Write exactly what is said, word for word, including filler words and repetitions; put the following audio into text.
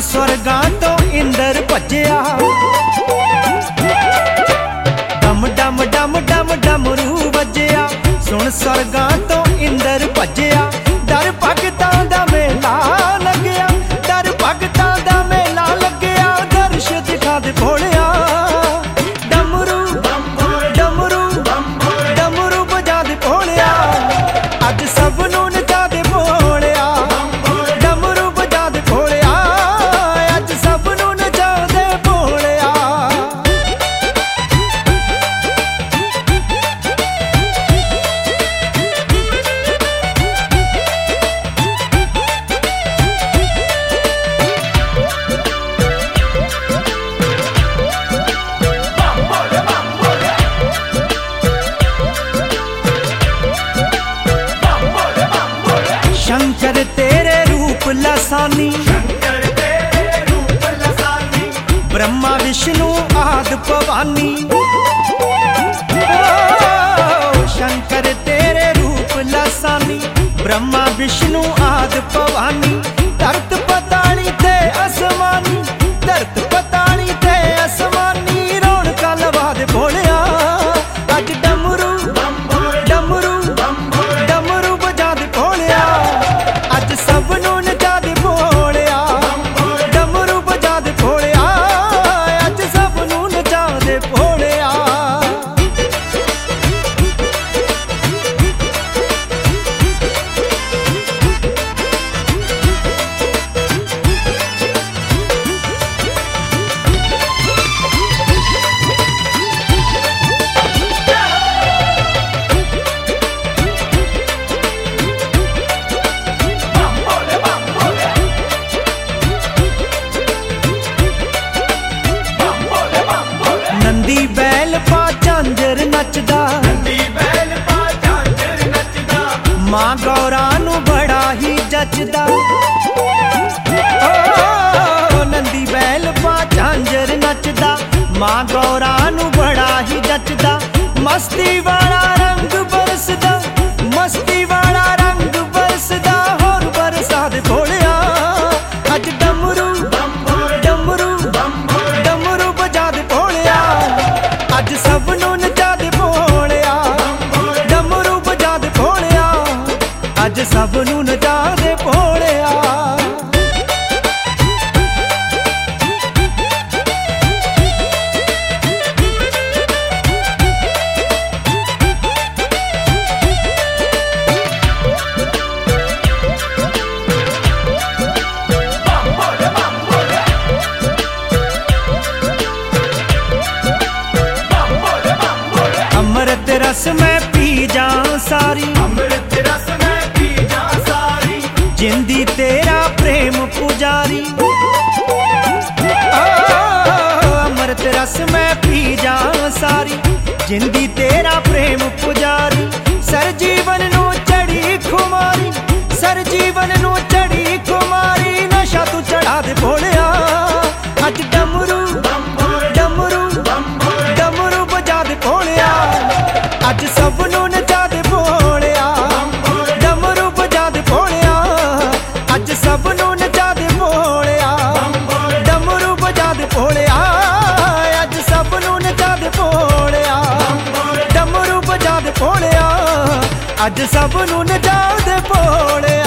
स्वर्गां तो इंदर भज्या, डम डम डम डम डमरू वज्या। सुन स्वर्गां तो इंदर भज्या, डर भगतां दा मेला लग्या, डर भगतां दा मेला लग्या। दर्श दिखा दे भोलिया, डमरू डमरू डमरू बजा दे भोलिया। अज सब नूं नचा दे भोलिया, डमरू बजा दे भोलिया। अज सब नूं नचा दे भोलिया। शंकर तेरे रूप लसानी, ब्रह्मा विष्णु आद भवानी। शंकर तेरे रूप लसानी, ब्रह्मा विष्णु आद भवानी। धरत पताली ते आसमानी, धरत पताली ते आसमानी। रौनकां लवा दे भोलिया, अज डमरू डमरू डमरू बजा दे भोलिया। अज सब नूं नचा दे भोलिया, डमरू बजा दे भोलिया। अज सब नूं नचा दे भोलिया। नंदी बैल पा झांझर नचदा, मां गौरा नूं बड़ा ही जचदा। ओ नंदी बैल पा झांझर नचदा, मां गौरा नूं बड़ा ही जचदा। मस्ती वाला रंग बरसदा, मस्ती वाला रंग बरसदा। होर बरसा दे भोलिया, अज डमरू डमरू डमरू बजा दे भोलिया। अज सब नूं नचा दे भोलिया, डमरू बजा दे भोलिया। अज सब नूं नचा दे भोलिया। अमृत रस मैं पी जा सारी, अमृत रस में पी जा सारी। जिंदी तेरा प्रेम पुजारी। ओ, अमृत रस मैं पी जा सारी, जिंदी तेरा प्रेम पुजारी। सर जीवन नूं चढ़ी खुमारी, सर जीवन नूं चढ़ी खुमारी। नशा तू चढ़ा दे भोलिया, अज डमरू डमरू डमरू बजा दे भोलिया। अज सब नूं नचा दे भोलिया, डमरू बजा दे भोलिया। अज सब नूं नचा दे भोलिया, डमरू बजा दे भोलिया। अज सब नूं नचा दे भोलिया, डमरू बजा दे भोलिया। अज सब नूं नचा दे भोलिया।